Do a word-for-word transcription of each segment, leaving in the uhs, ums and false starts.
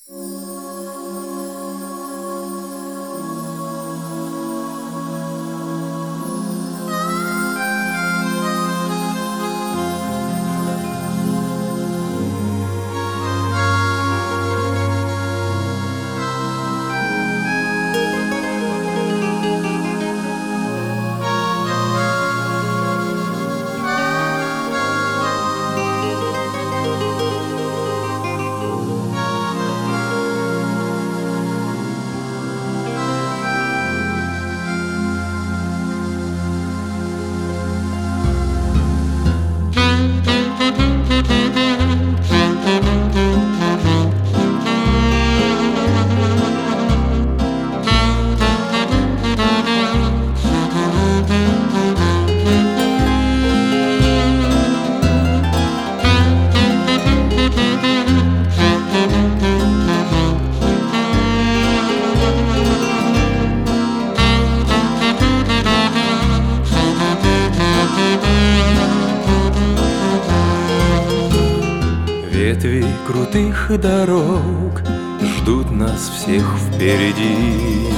Ветви крутых дорог ждут нас всех впереди.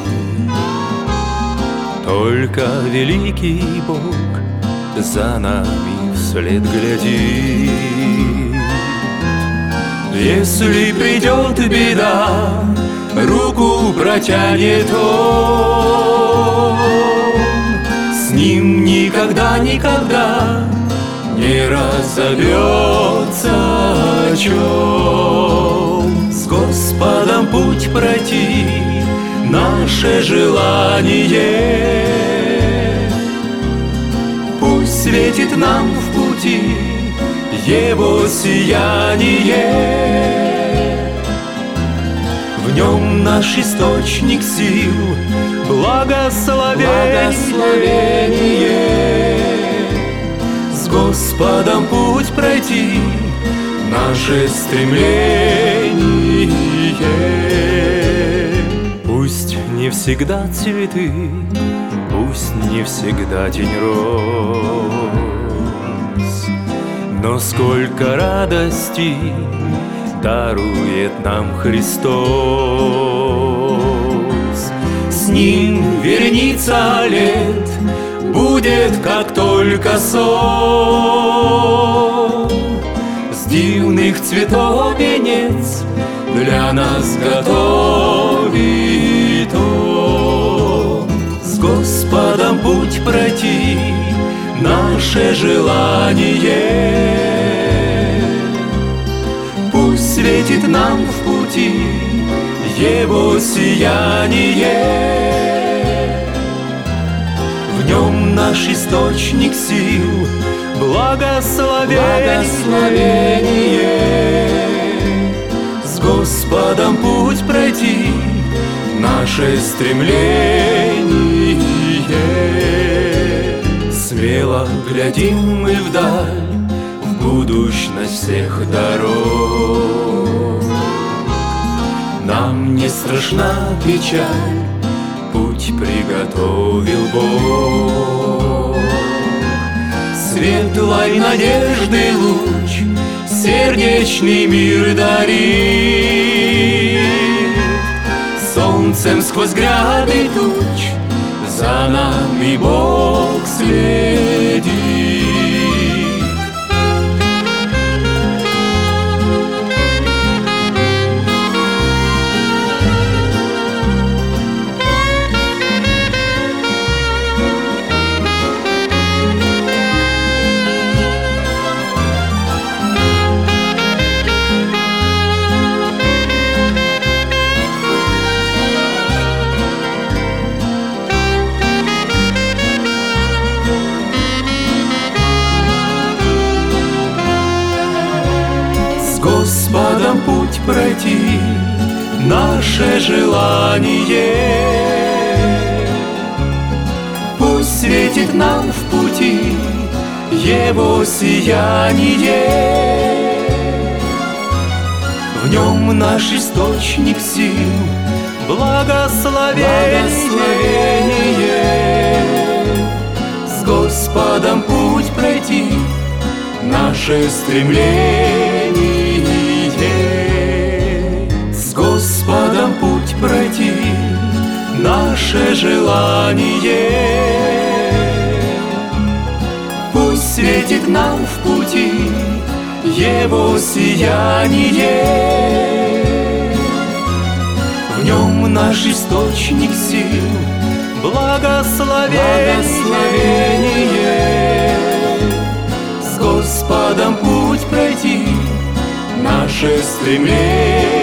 Только великий Бог за нами вслед глядит. Если придет беда, руку протянет Он. С Ним никогда, никогда не разобьется чем. С Господом путь пройти — наше желание. Пусть светит нам в пути Его сияние. В Нем наш источник сил, благословение. С Господом путь пройти — наше стремление. Пусть не всегда цветы, пусть не всегда день роз, но сколько радости дарует нам Христос. С Ним вереница лет будет, как только сон. С дивных цветов венец для нас готовит Он. С Господом путь пройти — наше желание. Пусть светит нам в пути Его сияние. В Нем наш источник сил, благословение. С Господом путь пройти — наше стремление. Смело глядим мы вдаль, в будущность всех дорог. Нам не страшна печаль, путь приготовил Бог. Светлой надежды луч сердечный мир дарит. Солнцем сквозь гряды туч за нами Бог следит. Господом путь пройти — наше желание. Пусть светит нам в пути Его сияние. В Нем наш источник сил, благословение. С Господом путь пройти — наше стремление. наше желание. Пусть светит нам в пути Его сияние. В нем наш источник сил, благословение. благословение. С Господом путь пройти, наше стремление.